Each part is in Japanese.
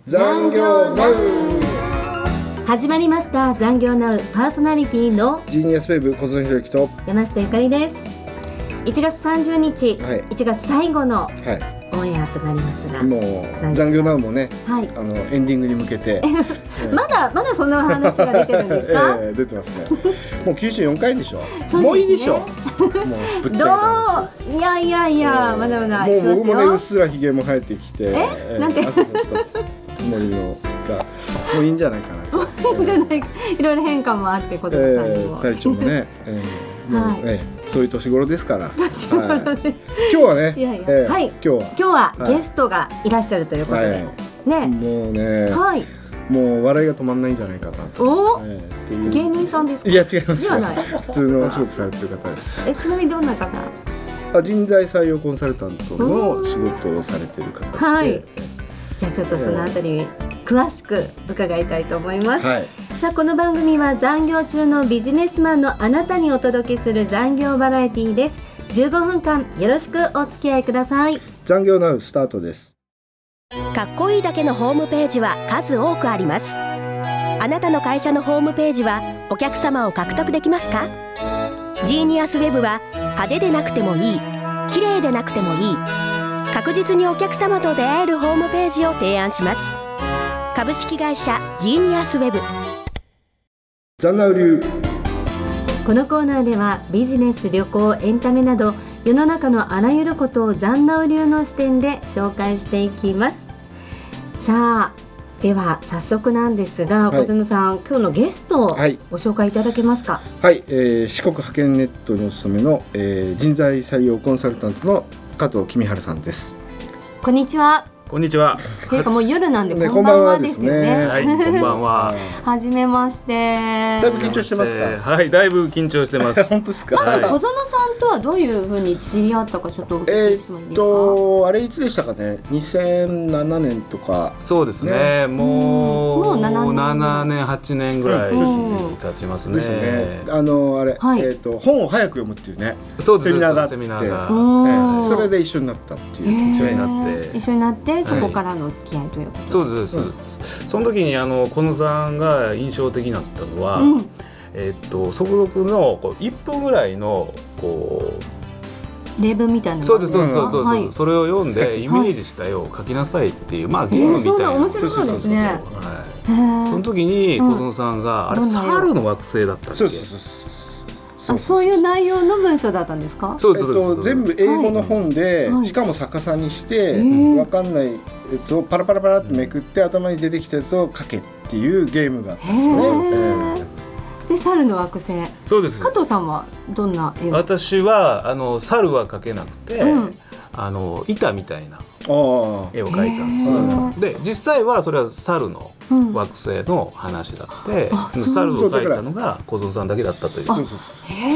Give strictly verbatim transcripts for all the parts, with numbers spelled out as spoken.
残業ナウ。 始まりました。残業ナウパーソナリティのジーニアスウェブ小園博之と山下ゆかりです。いちがつさんじゅうにち、はい、いちがつ最後のオンエアとなりますが、 もう残業ナウもね、はい、あのエンディングに向けてまだまだそんな話が出てるんですか？ えー、出てますね。もうきゅうじゅうよんかいでしょ。う、ね、もういいでしょ。もうぶっちゃけどういやいやいや、えー、まだまだもう僕もねうっすらひげも生えてきて、 ええー、なんて朝ちょっとつもりのがもういいんじゃないかな。 いいんじゃないか。いろいろ変化もあって子供さんにも、 えー、体調もね、えーもうはいえー、そういう年頃ですから。 年頃で、はい、 今日はね、 いやいや、 えーはい、 今日は今日はゲストがいらっしゃるということで、はい、ね、 もうね、はい、もう笑いが止まんないんじゃないかなと。 お、 えー、っていう芸人さんですか？ いや違います。 ではない。 普通のお仕事されてる方です。 え、ちなみにどんな方？ 人材採用コンサルタントの仕事をされてる方で、 はい、じゃあちょっとそのあたり詳しく伺いたいと思います、はい、さあこの番組は残業中のビジネスマンのあなたにお届けする残業バラエティです。じゅうごふんかんよろしくお付き合いください。 残業ナウスタートです。 かっこいいだけのホームページは数多くあります。あなたの会社のホームページはお客様を獲得できますか？ジーニアスウェブは派手でなくてもいい、綺麗でなくてもいい、確実にお客様と出会えるホームページを提案します。株式会社ジーニアスウェブ。 残ナウ流。 このコーナーではビジネス、旅行、エンタメなど世の中のあらゆることを残ナウ流の視点で紹介していきます。さあでは早速なんですが、はい、小園さん今日のゲストをご紹介いただけますか？ はい、えー、四国派遣ネットにお勤めの、えー、人材採用コンサルタントの加藤公春さんです。 こんにちは。 こんにちは。 というかもう夜なんでこんばんはですよね。 はい、こんばんは。 はじめまして。 だいぶ緊張してますか？ はい、だいぶ緊張してます。 本当ですか？ まず小園さんとはどういうふうに知り合ったかちょっとお聞きしてもいいですか？えー、 とあれいつでしたかね。にせんななねんとか。 そうですね。ねもうもうなななねんはちねんぐらい経ちますね。 ですね。あのあれ、はい、えー、と本を早く読むっていうね。 そうです。 セミナーがあって、 セミナーが、 えー、それで一緒になったっていう。 一緒になって一緒になってそこからのお付き合いということで、 そうです、うん、その時にあの小野さんが印象的だったのは、うん、えー、っと速読のこういっぷんぐらいのこう例文みたいなのが、 そうですそうですそうです、はい、それを読んでイメージした絵を描きなさいっていう、まあゲームみたいな、えー、 そんな面白そうですね。はい、 その時に小園さんが、うん、あれ猿の惑星だったっけ？ そうそうそうそうあ、そういう内容の文章だったんですか？ そうです、えっと、全部英語の本で、はい、しかも逆さにして、はい、分かんないやつをパラパラパラってめくって、うん、頭に出てきたやつを書けっていうゲームがあったんですね。 で、猿の惑星。 そうです。 加藤さんはどんな絵を？ 私はあの猿は描けなくて、うん、あの板みたいな絵を描いたんですよ。で、実際はそれは猿の惑星の話だって、うん、猿を描いたのが小園さんだけだったという。 そうそうそう。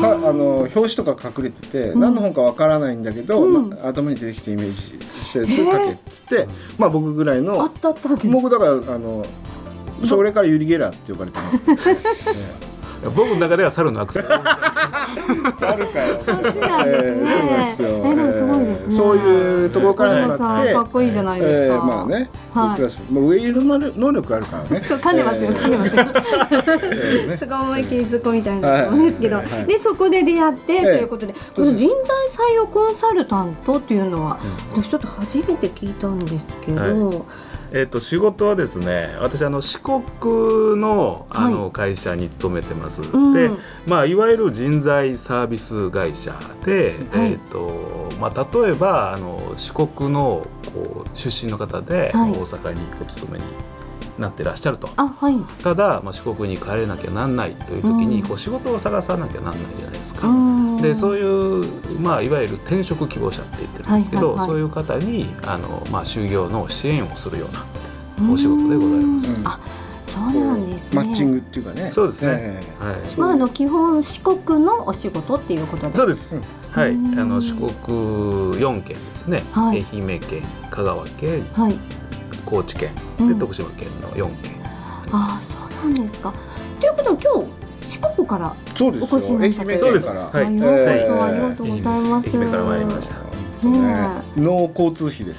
さあの表紙とか隠れてて、うん、何の本かわからないんだけど、うん、まあ、頭に出てきてイメージしたやつを描けっつって、まあ僕ぐらいの、 あったあったんです。 僕だからあのそれからユリ・ゲラーって呼ばれてますけど、ね。 僕の中では猿のアクセル猿かよ。 そっちなんですね。えー、でもすごいですね。 そういうところから始まって、 かっこいいじゃないですか。 えー、まあね、はい、クラスもう上いる能力あるからね。 そう噛んでますよ、噛んでますよ。すごい思いっきりずっこみたいなと思うんですけど、でそこで出会ってということで、この人材採用コンサルタントっていうのは私ちょっと初めて聞いたんですけど。 えー、と仕事はですね、私あの四国 の, あの、はい、会社に勤めてます、うん、で、まあ、いわゆる人材サービス会社で、はい、えーとまあ、例えばあの四国のこう出身の方で、はい、大阪にお勤めになってらっしゃると。 あ、はい、 ただ、まあ、四国に帰れなきゃなんないという時に、うん、こう仕事を探さなきゃなんないじゃないですか。でそういう、まあ、いわゆる転職希望者って言ってるんですけど、はいはいはい、そういう方にあの、まあ、就業の支援をするようなお仕事でございます。 あ、そうなんですね。 マッチングっていうかね。 そうですね、 はい、まあ、あの基本四国のお仕事っていうことです。 そうです、うん、はい、あの四国よんけんですね、はい、愛媛県、香川県、はい、高知県で、うん、徳島県のよんけんあります。 あ、そうなんですか。ということは今日四国からお越しになったという。 そうです。 はい、ようこそありがとうございます。 愛媛から参りました。 ね、脳交通費ですよ。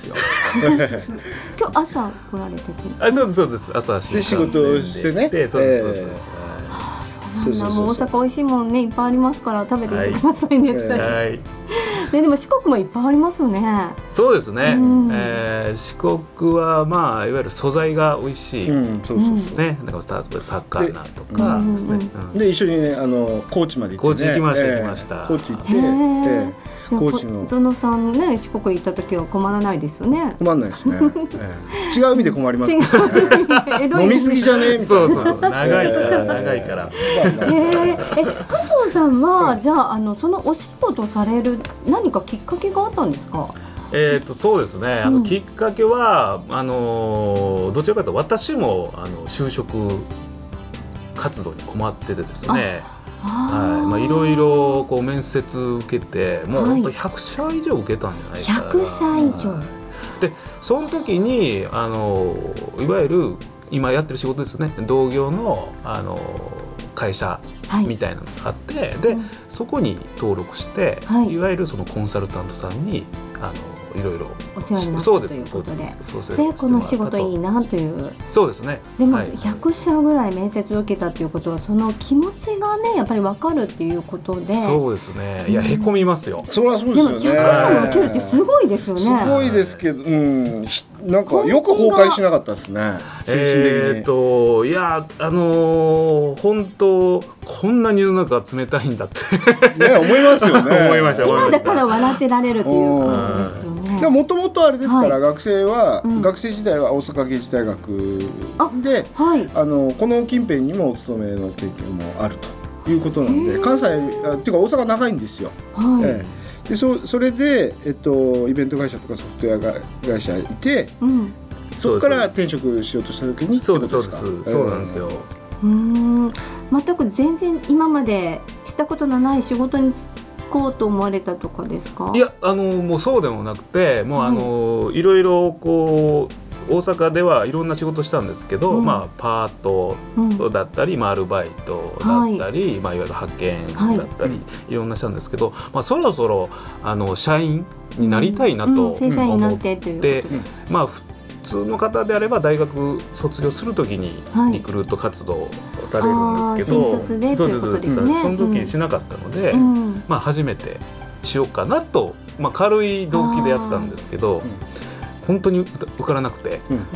今日朝来られてて、 あ、そうですそうです。朝新幹線で仕事をしてね。 で、そうですそうです。 ああ、そうなんだ。 そうそうそうそう、 もう大阪美味しいもんねいっぱいありますから食べていってくださいね。 はいはい、 ね、でも四国もいっぱいありますよね。 そうですね、 うん、 えー、四国はまあいわゆる素材が美味しいですね。だからスタートで魚とかですね。 で、で一緒にね、あの高知まで行ってね。 高知行きました、えー、行きました。 高知行って、えーじゃあ小園さんね、四国行った時は困らないですよね。 困らないですね、えー、違う意味で困ります、ね、 違う飲みすぎじゃねえみたいな。 そうそうそう、長いから長いから、 えー、え加藤さんは、はい、じゃあ、あのそのお仕事される何かきっかけがあったんですか？ えー、とそうですね、あの、うん、きっかけはあのどちらかというと私もあの就職活動に困っててですね、はい、まあ、いろいろこう面接受けてもう本当ひゃくしゃ以上受けたんじゃないかな、 ひゃくしゃ以上、はい、 でその時にあのいわゆる今やってる仕事ですね、同業の、あの会社みたいなのがあって、はい、で、うん、そこに登録して、はい、いわゆるそのコンサルタントさんにあのいろいろお世話になったということで、 そうでこの仕事いいなという。 そうですね。 でもひゃくしゃぐらい面接を受けたということは、その気持ちがねやっぱり分かるっていうことで。 そうですね。いや、へこみますよ。 それはそうですよね。 でもひゃくしゃも受けるってすごいですよね。 すごいですけど、うん、なんかよく崩壊しなかったですね。精神的に。 えー、といや、あのー、本当こんなに世の中冷たいんだってね、思いますよね。 思いました。 今だから笑ってられるっていう感じですよね。 もともとあれですから、はい、学生は、うん、学生時代は大阪芸術大学で、あ、はい、あのこの近辺にもお勤めの経験もあるということなんで、関西っていうか大阪長いんですよ。はい、ええ、で そ, それで、えっと、イベント会社とかソフトウェア会社いて、うん、そこから転職しようとした時にそうですそうです、そうなんですよ。 うーん、全く全然今までしたことのない仕事に行こうと思われたとかですか？ いや、あのもうそうでもなくて、もう、はい、あのいろいろこう大阪ではいろんな仕事したんですけど、うん、まあ、パートだったり、うん、まあ、アルバイトだったり、はい、まあ、いわゆる派遣だったり、はい、いろんなしたんですけど、まあ、そろそろあの社員になりたいなと思って、うん、正社員になってということで、まあ普通の方であれば大学卒業するときにリクルート活動されるんですけど、 はい、新卒でということですね。 その時しなかったので、うん、まあ、初めてしようかなと、まあ、軽い動機でやったんですけど、本当に受からなくて、 うん、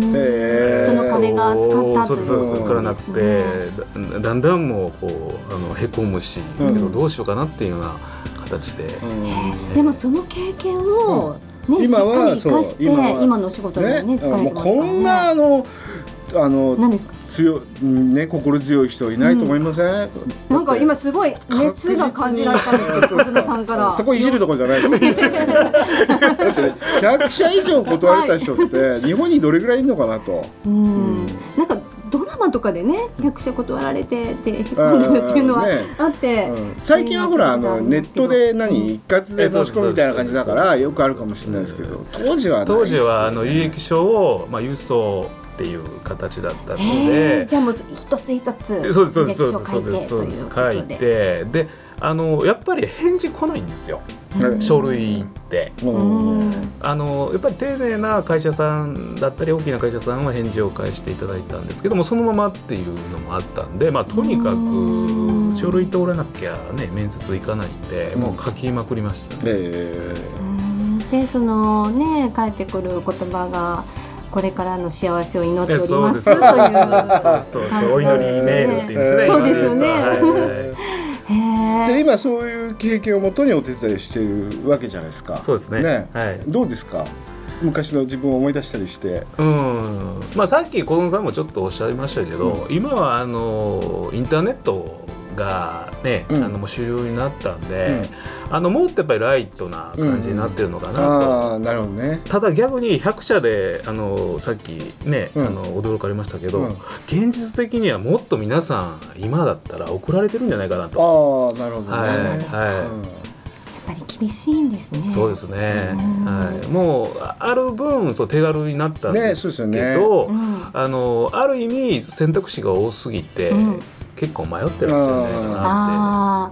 その壁が厚かったということですね。そうです、受からなくて、 だ, だんだんもうこうあのへこむし、うん、けどどうしようかなっていうような形で、 うん、でもその経験を、ね、今はしっかり生かして 今, 今のお仕事に、ねね、使えてますからね。 こんなあのあの何ですか、 強ね、心強い人いないと思いません？うん、 なんか今すごい熱が感じられたんですけど、小菅さんからそこいじるところじゃないだってひゃくしゃ以上断れた人って日本にどれぐらいいるのかなと、うん、 うん、なんかドラマとかでねひゃくしゃ断られてってへこんでるっていうのはあって、ね、 うん、最近はほらあのネットで何一括で申し込むみたいな感じだからよくあるかもしれないですけど、当時はないですよね。 当時はあの履歴書を、まあ、郵送っていう形だったので、 じゃあもう一つ一つそうですそうですそうですそうです書いて、であのやっぱり返事来ないんですよ、うん、書類って、うん、あのやっぱり丁寧な会社さんだったり大きな会社さんは返事を返していただいたんですけども、そのままっていうのもあったんで、まあ、とにかく書類通らなきゃね面接はいかないんで、うん、もう書きまくりましたね、えー、でそのね返ってくる言葉がこれからの幸せを祈っておりますという感じなんですね。 お祈りメールっていうんですね。 そうですよね。 はい、で今そういう経験をもとにお手伝いしているわけじゃないですか。 そうですね。ね、はい、 どうですか？昔の自分を思い出したりして。 うん、まあ、さっき小園さんもちょっとおっしゃいましたけど、うん、今はあのインターネットがね、うん、あのもう主流になったんで、うん、あのもっとやっぱりライトな感じになってるのかなと、うん、 あ、なるほどね。 ただ逆にひゃくしゃであのさっきね、うん、あの驚かれましたけど、うん、現実的にはもっと皆さん今だったら送られてるんじゃないかなと。 あ、なるほど、ね、 はい、そうなんですか、はい、やっぱり厳しいんですね。 そうですね、はい、もうある分そう手軽になったんですけど、ね、そうですよね、あのある意味選択肢が多すぎて、うん、結構迷ってらっしゃるんじゃないかなって思います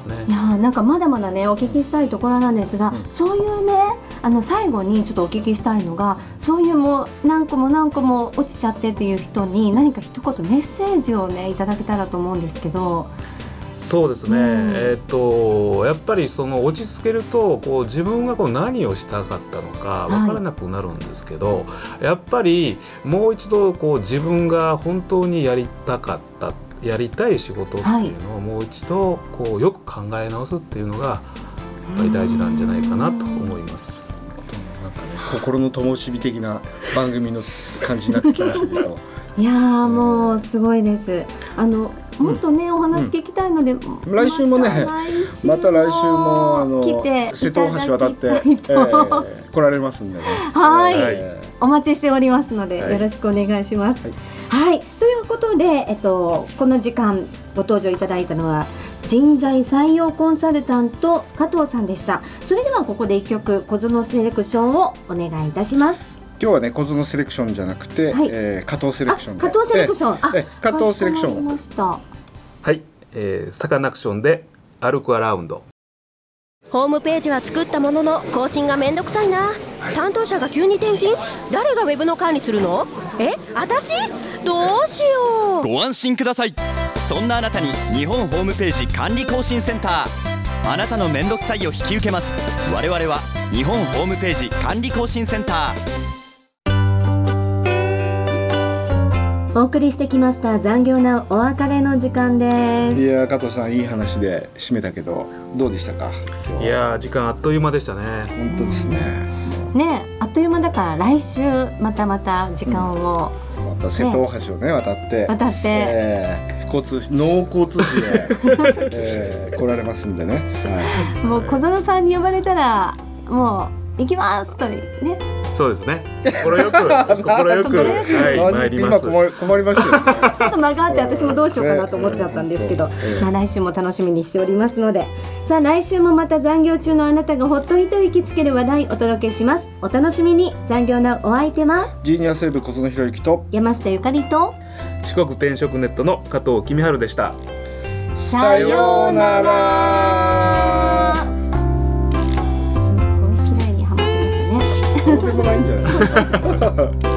ね。 いやなんかまだまだねお聞きしたいところなんですが、うん、そういうねあの最後にちょっとお聞きしたいのが、そういうもう何個も何個も落ちちゃってっていう人に何か一言メッセージをねいただけたらと思うんですけど。 そうですね、うん、えー、とやっぱりその落ち着けるとこう自分がこう何をしたかったのか分からなくなるんですけど、はい、やっぱりもう一度こう自分が本当にやりたかったやりたい仕事っていうのをもう一度こうよく考え直すっていうのがやっぱり大事なんじゃないかなと思います。 なんかね、心の灯火的な番組の感じになってきましたけどいやーもうすごいです。あのもっとね、うん、お話聞きたいので、うん、 来週もねまた来週もあの来て瀬戸大橋渡って、えー、来られますんでね。 はい、はい、お待ちしておりますので、はい、よろしくお願いします。はい、はい、ということで、えっと、この時間ご登場いただいたのは人材採用コンサルタント加藤さんでした。それではここで一曲小園セレクションをお願いいたします。 今日はね小園セレクションじゃなくて、はい、えー、加藤セレクションで。 加藤セレクション、 ええ加藤セレクションました。 はい、えー、サカナクションで歩くアラウンド。 ホームページは作ったものの更新がめんどくさいな。担当者が急に転勤。誰がウェブの管理するの？え、私？どうしよう。 ご安心ください。そんなあなたに日本ホームページ管理更新センター。あなたのめんどくさいを引き受けます。我々は日本ホームページ管理更新センター。 お送りしてきました残業なお別れの時間です。 いや加藤さんいい話で締めたけどどうでしたか？ いや時間あっという間でしたね。 本当ですね。 ねあっという間だから来週またまた時間を、 うん、また瀬戸大橋をね渡って渡って、 えー、交通脳交通費で、えー、来られますんでね、 はい、もう小園さんに呼ばれたらもう行きますとね。 そうですね。心よく心よくはい参ります。 今困りましたよね。 ちょっと間があって私もどうしようかなと思っちゃったんですけど、まあ来週も楽しみにしておりますので、さあ来週もまた残業中のあなたがほっと一息つける話題お届けします。お楽しみに。残業なお相手はジーニアスウェブ小園博之と山下ゆかりと四国転職ネットの加藤公春でした。 さようなら。すごい綺麗にはまってましたね。 そうでもないんじゃない